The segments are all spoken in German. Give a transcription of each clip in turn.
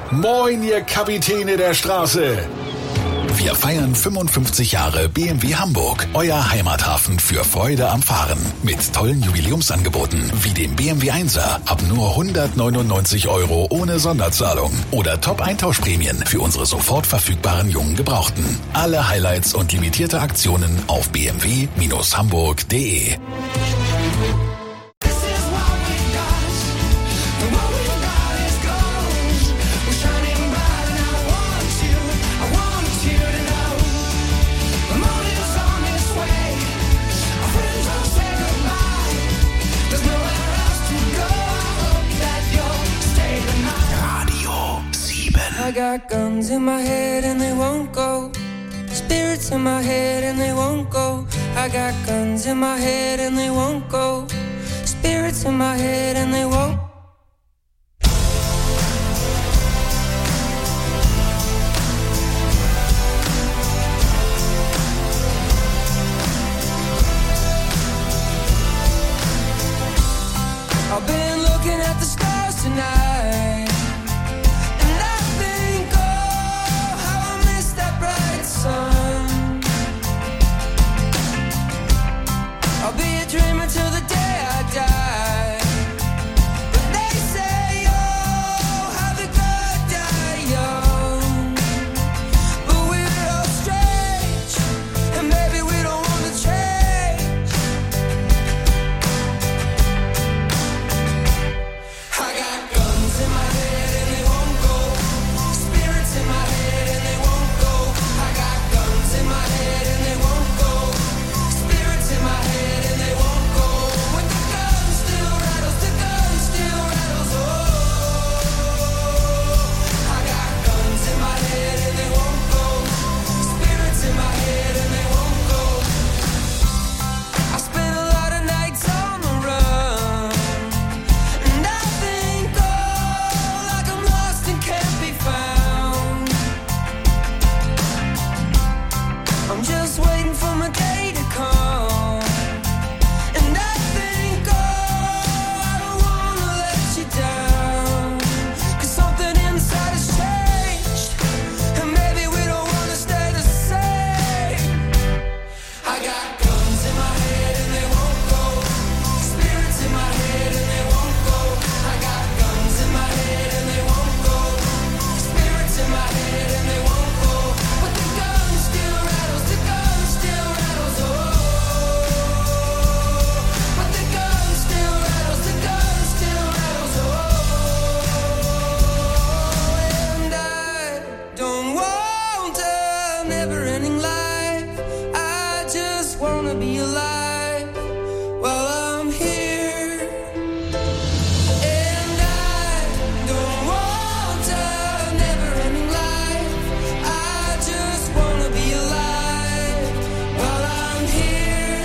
Moin, ihr Kapitäne der Straße. Wir feiern 55 Jahre BMW Hamburg, euer Heimathafen für Freude am Fahren. Mit tollen Jubiläumsangeboten wie dem BMW 1er ab nur 199 € ohne Sonderzahlung oder Top-Eintauschprämien für unsere sofort verfügbaren jungen Gebrauchten. Alle Highlights und limitierte Aktionen auf bmw-hamburg.de. I got guns in my head and they won't go. Spirits in my head and they won't go. I got guns in my head and they won't go. Spirits in my head and they won't. I've been looking at the stars tonight. I'll be a dreamer till the day I die. But they say, oh, have a good die young. But we're all strange, and maybe we don't want to change. I got guns in my head and they won't go. Spirits in my head and they won't go. I got guns in my head and they won't go. Spirits in my head and they won't go. When the gun still rattles, the gun still rattles. Oh, I got guns in my head and they won't go. Spirits in my head and they won't go. I spent a lot of nights on the run, and I think, oh, like I'm lost and can't be found. I'm just waiting for my day to come. And I think, oh, I don't wanna let you down. 'Cause something inside has changed, and maybe we don't wanna stay the same. I got guns in my head and they won't go. Spirits in my head and they won't go. I got guns in my head and they won't go. Spirits in my head and they won't go. But the gun still rattles, the gun still rattles. Oh, but the gun still rattles, the gun still rattles. Oh, and I don't want a never-ending life. I just wanna be alive while I'm here. And I don't want a never-ending life. I just wanna be alive while I'm here.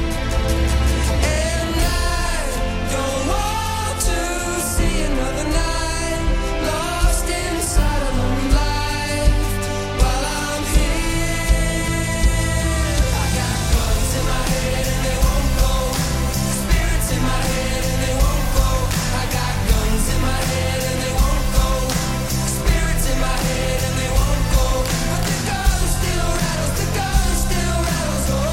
And I don't want to see another night lost inside a lonely life while I'm here. I got guns in my head and they won't go. Spirits in my head and they won't go. I got guns in my head and they won't go. Spirits in my head and they won't go. But the gun still rattles, the gun still rattles. Oh,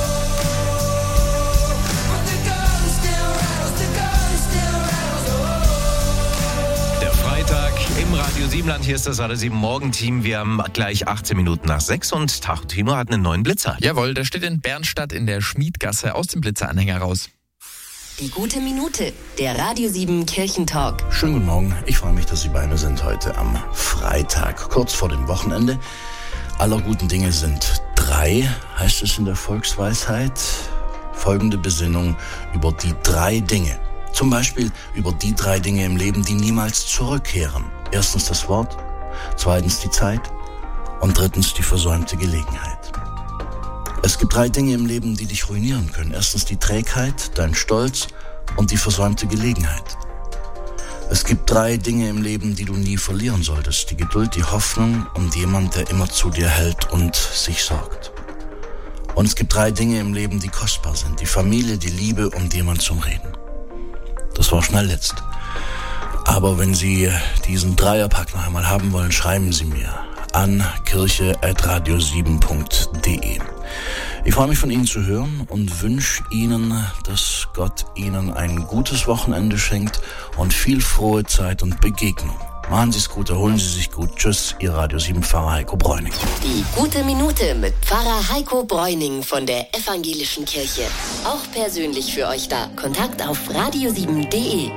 but the gun still rattles, the gun still rattles. Oh. Der Freitag im Radio Siebenland, hier ist das Radio 7 Morgenteam. Wir haben gleich 18 Minuten nach 6 und Tino hat einen neuen Blitzer. Jawohl, der steht in Bernstadt in der Schmiedgasse aus dem Blitzeranhänger raus. Die gute Minute, der Radio 7 Kirchentalk. Schönen guten Morgen, ich freue mich, dass Sie bei mir sind heute am Freitag, kurz vor dem Wochenende. Aller guten Dinge sind 3, heißt es in der Volksweisheit. Folgende Besinnung über die 3 Dinge. Zum Beispiel über die 3 Dinge im Leben, die niemals zurückkehren. Erstens das Wort, zweitens die Zeit und drittens die versäumte Gelegenheit. Es gibt 3 Dinge im Leben, die dich ruinieren können. Erstens die Trägheit, dein Stolz und die versäumte Gelegenheit. Es gibt 3 Dinge im Leben, die du nie verlieren solltest. Die Geduld, die Hoffnung und jemand, der immer zu dir hält und sich sorgt. Und es gibt 3 Dinge im Leben, die kostbar sind. Die Familie, die Liebe und jemand zum Reden. Das war schnell letzt. Aber wenn Sie diesen Dreierpack noch einmal haben wollen, schreiben Sie mir an kirche@radio7.de. Ich freue mich, von Ihnen zu hören und wünsche Ihnen, dass Gott Ihnen ein gutes Wochenende schenkt und viel frohe Zeit und Begegnung. Machen Sie es gut, erholen Sie sich gut. Tschüss, Ihr Radio 7 Pfarrer Heiko Bräuning. Die gute Minute mit Pfarrer Heiko Bräuning von der Evangelischen Kirche. Auch persönlich für euch da. Kontakt auf radio7.de.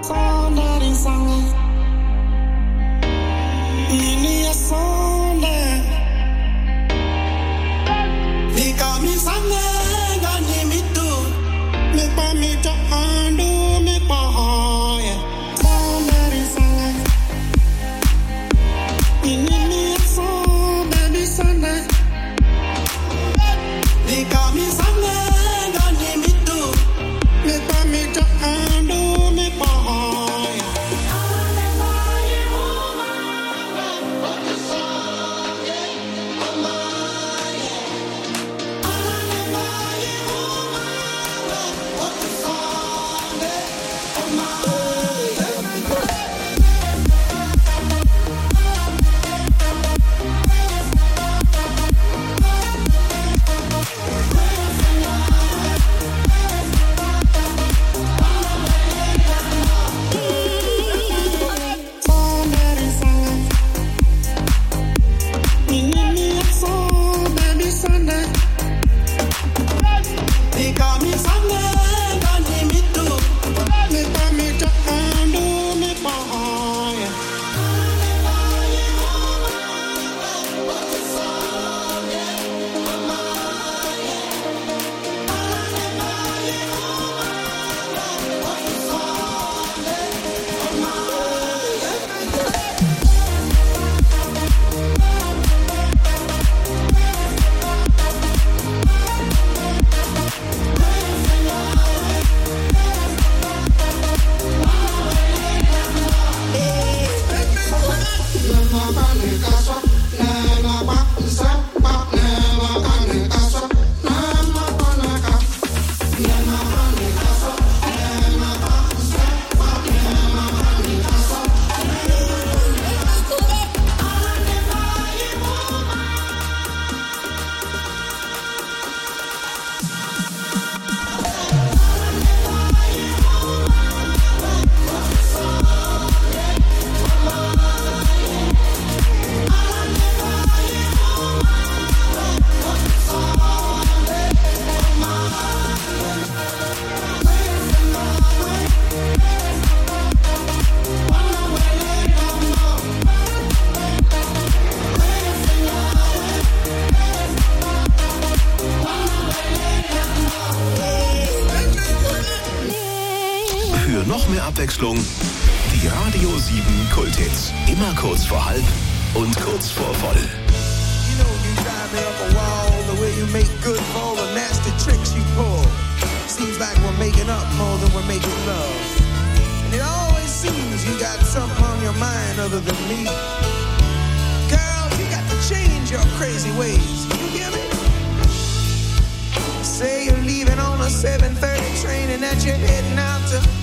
Noch mehr Abwechslung. Die Radio 7 Kulthits. Immer kurz vor halb und kurz vor voll. You know you drive me up a wall, the way you make good for all the nasty tricks you pull. Seems like we're making up more than we're making love. And it always seems you got something on your mind other than me. Girl, you got to change your crazy ways. You hear me? Say you're leaving on a 7:30 train and that you're heading out to